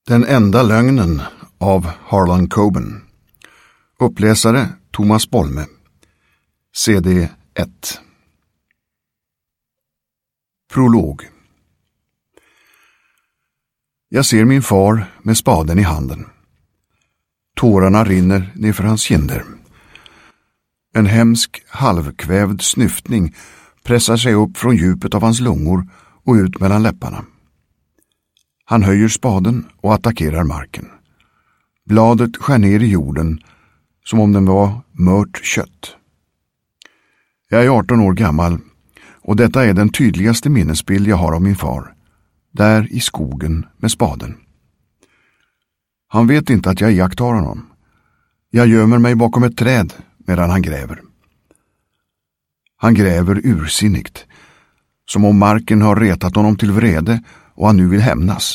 Den enda lögnen av Harlan Coben. Uppläsare Thomas Bolme. CD 1. Prolog. Jag ser min far med spaden i handen. Tårarna rinner nerför hans kinder. En hemsk, halvkvävd snyftning pressar sig upp från djupet av hans lungor och ut mellan läpparna. Han höjer spaden och attackerar marken. Bladet skär ner i jorden som om den var mört kött. Jag är 18 år gammal och detta är den tydligaste minnesbild jag har av min far. Där i skogen med spaden. Han vet inte att jag iakttar honom. Jag gömmer mig bakom ett träd medan han gräver. Han gräver ursinnigt, som om marken har retat honom till vrede och han nu vill hämnas.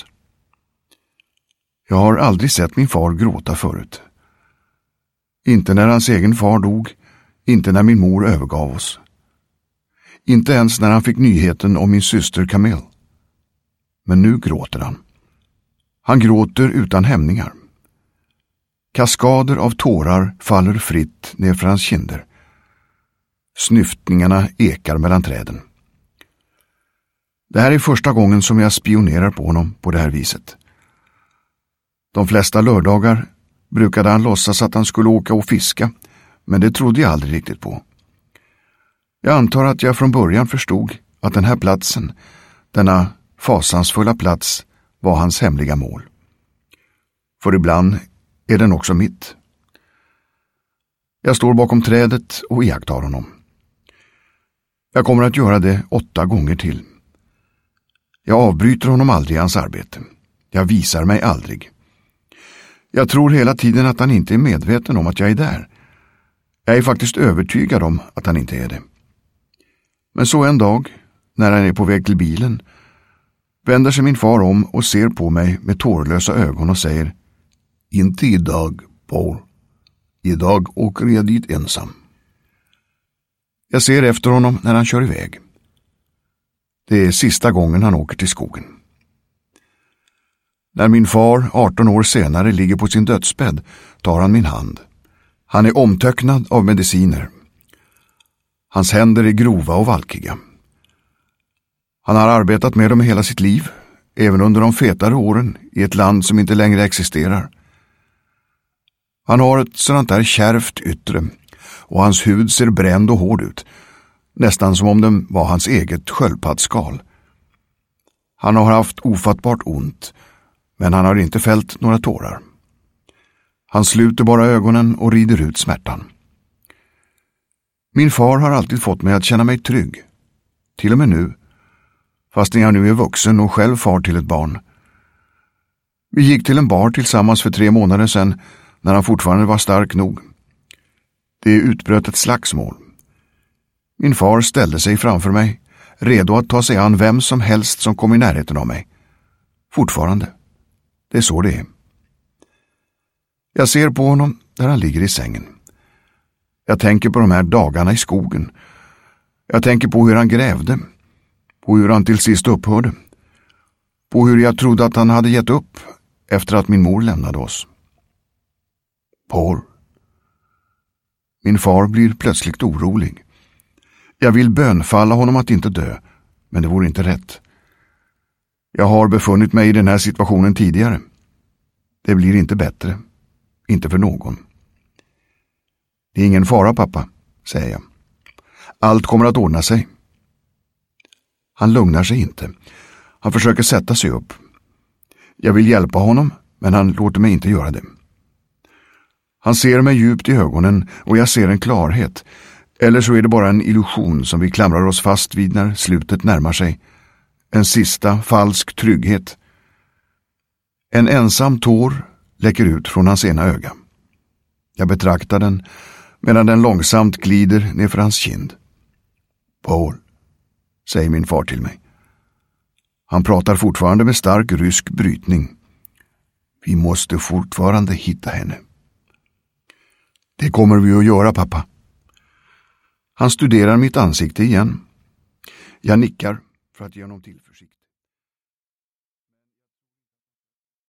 Jag har aldrig sett min far gråta förut. Inte när hans egen far dog, inte när min mor övergav oss. Inte ens när han fick nyheten om min syster Camille. Men nu gråter han. Han gråter utan hämningar. Kaskader av tårar faller fritt nerför hans kinder. Snyftningarna ekar mellan träden. Det här är första gången som jag spionerar på honom på det här viset. De flesta lördagar brukade han låtsas att han skulle åka och fiska, men det trodde jag aldrig riktigt på. Jag antar att jag från början förstod att den här platsen, denna fasansfulla plats, var hans hemliga mål. För ibland är den också mitt. Jag står bakom trädet och iakttar honom. Jag kommer att göra det 8 gånger till. Jag avbryter honom aldrig i hans arbete. Jag visar mig aldrig. Jag tror hela tiden att han inte är medveten om att jag är där. Jag är faktiskt övertygad om att han inte är det. Men så en dag, när han är på väg till bilen, vänder sig min far om och ser på mig med tårlösa ögon och säger: "Inte idag, Paul. Idag åker jag dit ensam." Jag ser efter honom när han kör iväg. Det är sista gången han åker till skogen. När min far 18 år senare ligger på sin dödsbädd tar han min hand. Han är omtöcknad av mediciner. Hans händer är grova och valkiga. Han har arbetat med dem hela sitt liv, även under de fetare åren i ett land som inte längre existerar. Han har ett sådant där kärvt yttre och hans hud ser bränd och hård ut, nästan som om den var hans eget sköldpaddsskal. Han har haft ofattbart ont, men han har inte fällt några tårar. Han sluter bara ögonen och rider ut smärtan. Min far har alltid fått mig att känna mig trygg, till och med nu, fastän jag nu är vuxen och själv far till ett barn. Vi gick till en bar tillsammans för 3 månader sedan, när han fortfarande var stark nog. Det utbröt ett slagsmål. Min far ställde sig framför mig, redo att ta sig an vem som helst som kom i närheten av mig. Fortfarande. Det är så det är. Jag ser på honom där han ligger i sängen. Jag tänker på de här dagarna i skogen. Jag tänker på hur han grävde. På hur han till sist upphörde. På hur jag trodde att han hade gett upp efter att min mor lämnade oss. Paul. Min far blir plötsligt orolig. Jag vill bönfalla honom att inte dö, men det vore inte rätt. Jag har befunnit mig i den här situationen tidigare. Det blir inte bättre. Inte för någon. Det är ingen fara, pappa, säger jag. Allt kommer att ordna sig. Han lugnar sig inte. Han försöker sätta sig upp. Jag vill hjälpa honom, men han låter mig inte göra det. Han ser mig djupt i ögonen och jag ser en klarhet. Eller så är det bara en illusion som vi klamrar oss fast vid när slutet närmar sig. En sista falsk trygghet. En ensam tår läcker ut från hans ena öga. Jag betraktar den medan den långsamt glider nerför hans kind. Paul, säger min far till mig. Han pratar fortfarande med stark rysk brytning. Vi måste fortfarande hitta henne. Det kommer vi att göra, pappa. Han studerar mitt ansikte igen. Jag nickar för att ge honom tillförsikt.